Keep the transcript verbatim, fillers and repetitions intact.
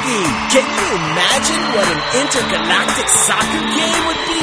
Steve, can you imagine what an intergalactic soccer game would be?